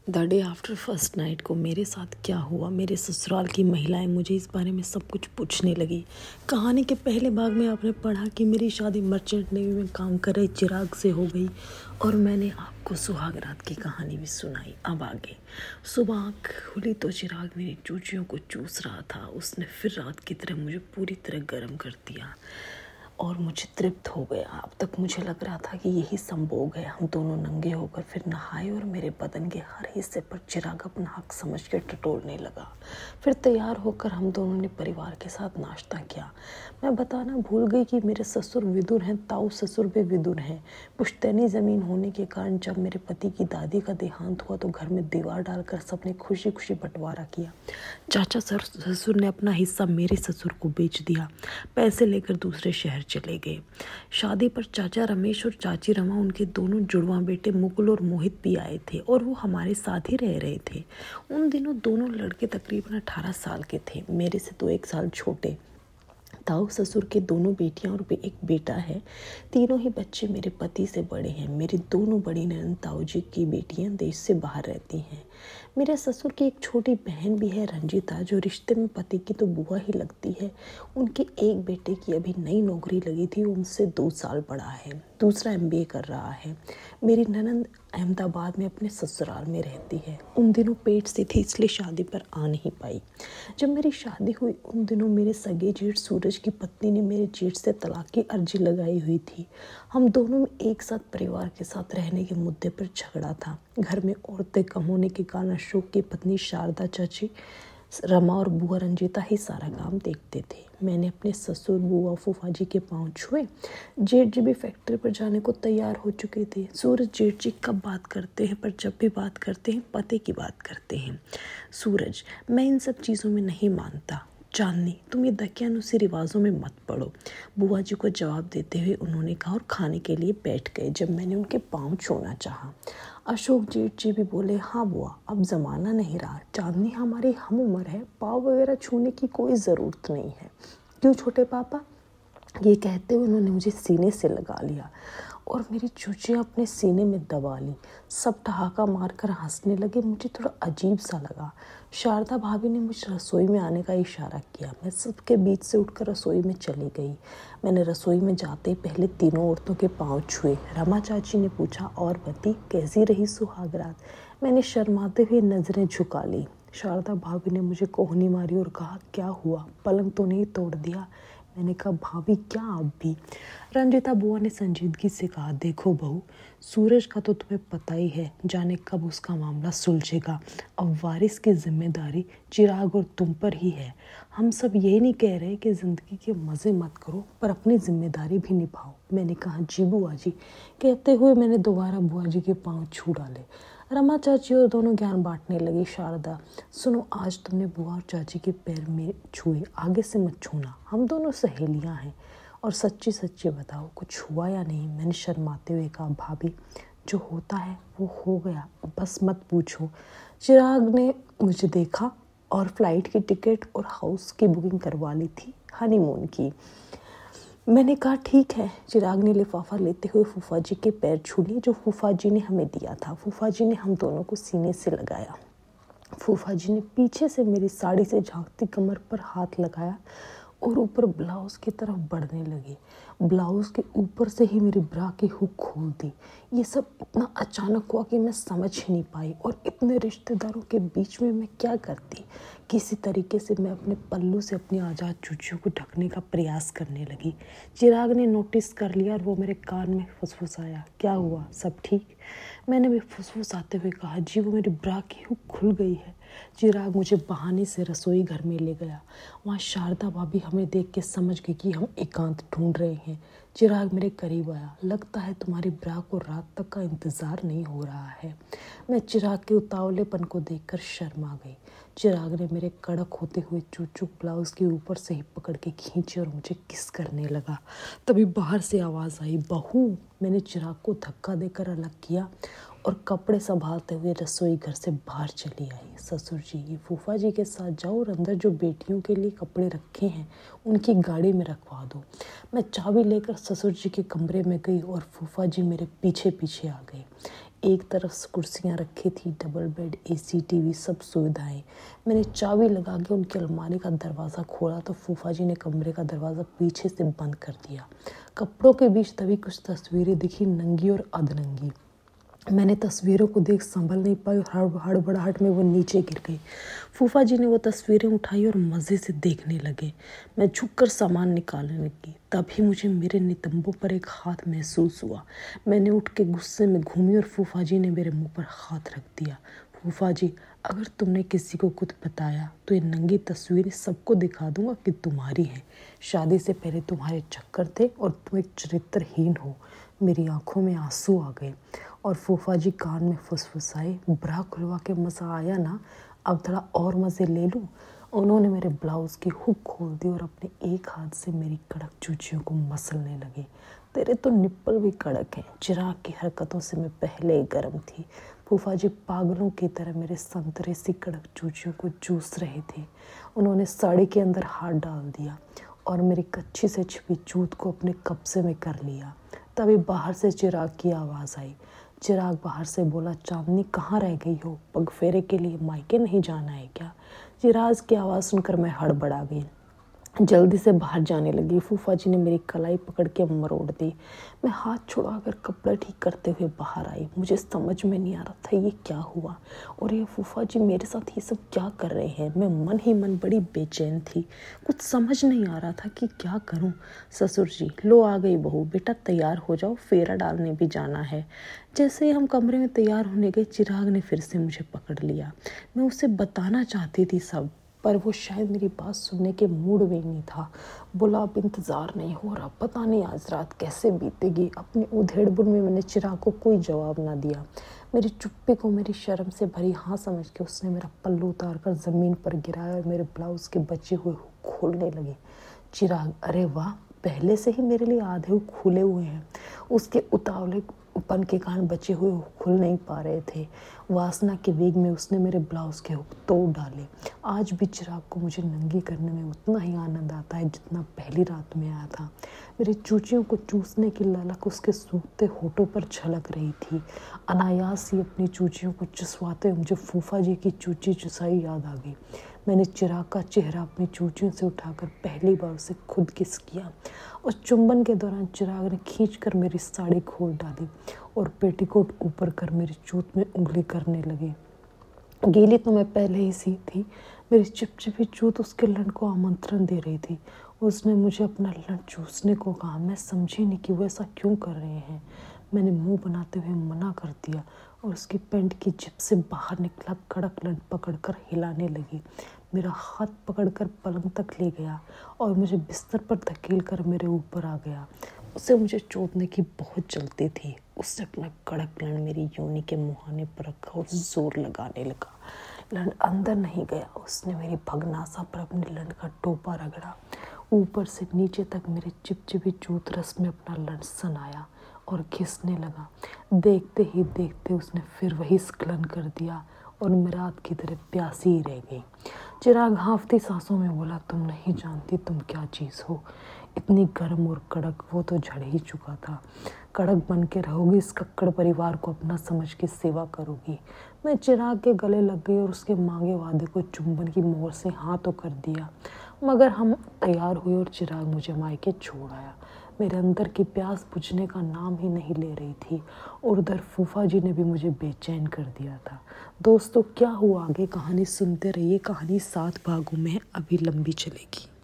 The day after first night को मेरे साथ क्या हुआ, मेरे ससुराल की महिलाएं मुझे इस बारे में सब कुछ पूछने लगी। कहानी के पहले भाग में आपने पढ़ा कि मेरी शादी मर्चेंट नेवी में काम कर रहे चिराग से हो गई और मैंने आपको सुहाग रात की कहानी भी सुनाई। अब आगे सुबह आँख खुली तो चिराग मेरी चूचियों को चूस रहा था। उसने फिर रात की तरह मुझे पूरी तरह गर्म कर दिया और मुझे तृप्त हो गया। अब तक मुझे लग रहा था कि यही संभोग है। हम दोनों नंगे होकर फिर नहाए और मेरे बदन के हर हिस्से पर चिराग अपना हक समझ के टटोलने लगा। फिर तैयार होकर हम दोनों ने परिवार के साथ नाश्ता किया। मैं बताना भूल गई कि मेरे ससुर विदुर हैं, ताऊ ससुर भी विदुर हैं। पुश्तैनी ज़मीन होने के कारण जब मेरे पति की दादी का देहांत हुआ तो घर में दीवार डालकर सबने खुशी खुशी बंटवारा किया। चाचा ससुर ने अपना हिस्सा मेरे ससुर को बेच दिया, पैसे लेकर दूसरे शहर चले गए। शादी पर चाचा रमेश और चाची रमा, उनके दोनों जुड़वा बेटे मुकुल और मोहित भी आए थे और वो हमारे साथ ही रह रहे थे। उन दिनों दोनों लड़के तकरीबन 18 साल के थे, मेरे से तो 1 साल छोटे। ताऊ ससुर के दोनों बेटियां और एक बेटा है। तीनों ही बच्चे मेरे पति से बड़े हैं। मेरी दोनों बड़ी ननद ताऊ जी की बेटियां देश से बाहर रहती हैं। मेरे ससुर की एक छोटी बहन भी है, रंजीता, जो रिश्ते में पति की तो बुआ ही लगती है। उनके एक बेटे की अभी नई नौकरी लगी थी, उनसे 2 साल बड़ा है, दूसरा MBA कर रहा है। मेरी ननद अहमदाबाद में अपने ससुराल में रहती है। उन दिनों पेट से थी इसलिए शादी पर आ नहीं पाई। जब मेरी शादी हुई उन दिनों मेरे सगे जेठ सूरज की पत्नी ने मेरे जेठ से तलाक की अर्जी लगाई हुई थी। हम दोनों में एक साथ परिवार के साथ रहने के मुद्दे पर झगड़ा था। घर में औरतें कम होने के कारण अशोक की पत्नी शारदा, चाची रमा और बुआ रंजीता ही सारा काम देखते थे। मैंने अपने ससुर, बुआ, फूफा जी के पांव छुए। जेठ जी भी फैक्ट्री पर जाने को तैयार हो चुके थे। सूरज जेठ जी कब बात करते हैं, पर जब भी बात करते हैं पते की बात करते हैं। सूरज, मैं इन सब चीज़ों में नहीं मानता। चांदनी, तुम ये दकियानुसी रिवाजों में मत पड़ो। बुआ जी को जवाब देते हुए उन्होंने कहा और खाने के लिए बैठ गए जब मैंने उनके पाँव छूना चाहा। अशोक जेठ जी भी बोले, हाँ बुआ, अब ज़माना नहीं रहा। चांदनी हमारी हम उम्र है, पाँव वगैरह छूने की कोई ज़रूरत नहीं है। क्यों छोटे पापा? ये कहते हुए उन्होंने मुझे सीने से लगा लिया और मेरी चूचियाँ अपने सीने में दबा ली। सब ठहाका मारकर हंसने लगे। मुझे थोड़ा अजीब सा लगा। शारदा भाभी ने मुझे रसोई में आने का इशारा किया। मैं सबके बीच से उठकर रसोई में चली गई। मैंने रसोई में जाते ही पहले तीनों औरतों के पाँव छुए। रमा चाची ने पूछा, और बती, कैसी रही सुहाग रात? मैंने शर्माते हुए नज़रें झुका ली। शारदा भाभी ने मुझे कोहनी मारी और कहा, क्या हुआ, पलंग तो नहीं तोड़ दिया? मैंने कहा, भाभी क्या आप भी? रंजीता बुआ ने संजीदगी से कहा, देखो बहू, सूरज का तो तुम्हें पता ही है, जाने कब उसका मामला सुलझेगा। अब वारिस की जिम्मेदारी चिराग और तुम पर ही है। हम सब यही नहीं कह रहे कि ज़िंदगी के मज़े मत करो, पर अपनी जिम्मेदारी भी निभाओ। मैंने कहा, जी बुआ जी। कहते हुए मैंने दोबारा बुआ जी के पाँव छू डाले। रमा चाची और दोनों ज्ञान बांटने लगी। शारदा, सुनो, आज तुमने बुआ और चाची के पैर में छुए, आगे से मत छूना, हम दोनों सहेलियां हैं। और सच्ची सच्ची बताओ, कुछ हुआ या नहीं? मैंने शर्माते हुए कहा, भाभी, जो होता है वो हो गया, बस मत पूछो। चिराग ने मुझे देखा और फ्लाइट की टिकट और हाउस की बुकिंग करवा ली थी, हनीमून की। मैंने कहा, ठीक है। चिराग ने लिफाफा लेते हुए फूफा जी के पैर छू लिए, जो फूफा जी ने हमें दिया था। फूफा जी ने हम दोनों को सीने से लगाया। फूफा जी ने पीछे से मेरी साड़ी से झांकती कमर पर हाथ लगाया और ऊपर ब्लाउज़ की तरफ बढ़ने लगे। ब्लाउज़ के ऊपर से ही मेरी ब्रा की हुक खोल दी। ये सब इतना अचानक हुआ कि मैं समझ ही नहीं पाई और इतने रिश्तेदारों के बीच में मैं क्या करती। किसी तरीके से मैं अपने पल्लू से अपनी आज़ाद चूचियों को ढकने का प्रयास करने लगी। चिराग ने नोटिस कर लिया और वो मेरे कान में फुसफुसाया, क्या हुआ, सब ठीक? मैंने भी फुसफुसाते हुए कहा, जी वो मेरी ब्रा की हुक खुल गई है। चिराग मुझे बहाने से रसोई घर में ले गया। वहाँ शारदा भाभी हमें देख के समझ गई कि हम एकांत ढूंढ रहे हैं। चिराग मेरे करीब आया, लगता है तुम्हारी ब्रा को रात तक का इंतज़ार नहीं हो रहा है। मैं चिराग के उतावलेपन को देखकर शर्मा गई। चिराग ने मेरे कड़क होते हुए चूचूक ब्लाउज़ के ऊपर से ही पकड़ के खींचे और मुझे किस करने लगा। तभी बाहर से आवाज़ आई, बहू। मैंने चिराग को धक्का देकर अलग किया और कपड़े संभालते हुए रसोई घर से बाहर चली आई। ससुर जी, ये फूफा जी के साथ जाओ और अंदर जो बेटियों के लिए कपड़े रखे हैं उनकी गाड़ी में रखवा दो। मैं चाबी लेकर ससुर जी के कमरे में गई और फूफा जी मेरे पीछे पीछे आ गए। एक तरफ कुर्सियाँ रखी थी, डबल बेड, एसी, टीवी, सब सुविधाएं। मैंने चाबी लगा के उनकी अलमारी का दरवाज़ा खोला तो फूफा जी ने कमरे का दरवाज़ा पीछे से बंद कर दिया। कपड़ों के बीच तभी कुछ तस्वीरें दिखी, नंगी और अधनंगी। मैंने तस्वीरों को देख संभल नहीं पाई और हड़बड़ाहट में वो नीचे गिर गई। फूफा जी ने वो तस्वीरें उठाई और मज़े से देखने लगे। मैं झुककर सामान निकालने लगी, तभी मुझे मेरे नितंबों पर एक हाथ महसूस हुआ। मैंने उठ के गुस्से में घूमी और फूफा जी ने मेरे मुंह पर हाथ रख दिया। फूफा जी, अगर तुमने किसी को कुछ बताया तो ये नंगी तस्वीरें सबको दिखा दूंगा कि तुम्हारी हैं। शादी से पहले तुम्हारे चक्कर थे और तुम एक चरित्रहीन हो। मेरी आंखों में आंसू आ गए और फूफा जी कान में फुसफुसाए, ब्रा खुलवा के मज़ा आया ना, अब थोड़ा और मज़े ले लूँ। उन्होंने मेरे ब्लाउज़ की हुक खोल दी और अपने एक हाथ से मेरी कड़क चूचियों को मसलने लगे। तेरे तो निप्पल भी कड़क हैं। चिराग की हरकतों से मैं पहले ही गर्म थी। फूफा जी पागलों की तरह मेरे संतरे सी कड़क चूचियों को चूस रहे थे। उन्होंने साड़ी के अंदर हाथ डाल दिया और मेरी कच्ची से छिपी चूत को अपने कब्जे में कर लिया। तभी बाहर से चिराग की आवाज़ आई। चिराग बाहर से बोला, चांदनी कहाँ रह गई हो? पगफेरे के लिए मायके नहीं जाना है क्या? चिराग की आवाज़ सुनकर मैं हड़बड़ा गई, जल्दी से बाहर जाने लगी। फूफा जी ने मेरी कलाई पकड़ के मरोड़ दी। मैं हाथ छुड़ाकर कपड़ा ठीक करते हुए बाहर आई। मुझे समझ में नहीं आ रहा था ये क्या हुआ और ये फूफा जी मेरे साथ ये सब क्या कर रहे हैं। मैं मन ही मन बड़ी बेचैन थी, कुछ समझ नहीं आ रहा था कि क्या करूं। ससुर जी, लो आ गई बहू, बेटा तैयार हो जाओ, फेरा डालने भी जाना है। जैसे ही हम कमरे में तैयार होने गए, चिराग ने फिर से मुझे पकड़ लिया। मैं उसे बताना चाहती थी सब, पर वो शायद मेरी बात सुनने के मूड में नहीं था। बोला, अब इंतज़ार नहीं हो रहा, पता नहीं आज रात कैसे बीतेगी। अपनी उधेड़बुन में मैंने चिराग को कोई जवाब ना दिया। मेरी चुप्पी को मेरी शर्म से भरी हाँ समझ के उसने मेरा पल्लू उतार कर ज़मीन पर गिराया और मेरे ब्लाउज़ के बचे हुए खोलने लगे। चिराग, अरे वाह, पहले से ही मेरे लिए आधे खुले हुए हैं। उसके उतावलेपन के कारण बचे हुए खुल नहीं पा रहे थे। वासना के वेग में उसने मेरे ब्लाउज के हुक तोड़ डाले। आज भी चिराग को मुझे नंगी करने में उतना ही आनंद आता है जितना पहली रात में आया था। मेरी चूचियों को चूसने की ललक उसके सूखते होठों पर झलक रही थी। अनायास ही अपनी चूचियों को चुसवाते हुए मुझे फूफा जी की चूची चुसाई याद आ गई। मैंने चिराग का चेहरा अपनी चूचियों से उठाकर पहली बार उसे खुद किस किया। उस चुंबन के दौरान चिराग ने खींचकर मेरी साड़ी खोल डाली और पेटीकोट ऊपर कर मेरी चूत में उंगली करने लगे। गीली तो मैं पहले ही सी थी, मेरी चिपचिपी चूत उसके लंड को आमंत्रण दे रही थी। उसने मुझे अपना लंड चूसने को कहा। मैं समझी नहीं कि वो ऐसा क्यों कर रहे हैं। मैंने मुंह बनाते हुए मना कर दिया और उसकी पैंट की जिप से बाहर निकला कड़क लंड पकड़कर हिलाने लगी। मेरा हाथ पकड़कर पलंग तक ले गया और मुझे बिस्तर पर धकेल कर मेरे ऊपर आ गया। उसे मुझे चोदने की बहुत जल्दी थी। उसने अपना कड़क लंड मेरी योनि के मुहाने पर रखा और जोर लगाने लगा। लंड अंदर नहीं गया। उसने मेरी भगनासा पर अपने लंड का टोपा रगड़ा। ऊपर से नीचे तक मेरे चिपचिपी चूत रस में अपना लंड सनाया और घिसने लगा। देखते ही देखते उसने फिर वही स्खलन कर दिया और मैं रात की तरह प्यासी ही रह गई। चिराग हाँफती सांसों में बोला, तुम नहीं जानती तुम क्या चीज़ हो। इतनी गर्म और कड़क, वो तो झड़ ही चुका था। कड़क बन के रहोगी, इस कक्कड़ परिवार को अपना समझ के सेवा करोगी। मैं चिराग के गले लग गई और उसके मांगे वादे को चुंबन की मोहर से हाँ तो कर दिया, मगर हम तैयार हुए और चिराग मुझे मायके छोड़ आया। मेरे अंदर की प्यास बुझने का नाम ही नहीं ले रही थी और उधर फूफा जी ने भी मुझे बेचैन कर दिया था। दोस्तों, क्या हुआ आगे कहानी सुनते रहिए। कहानी 7 भागों में है, अभी लंबी चलेगी।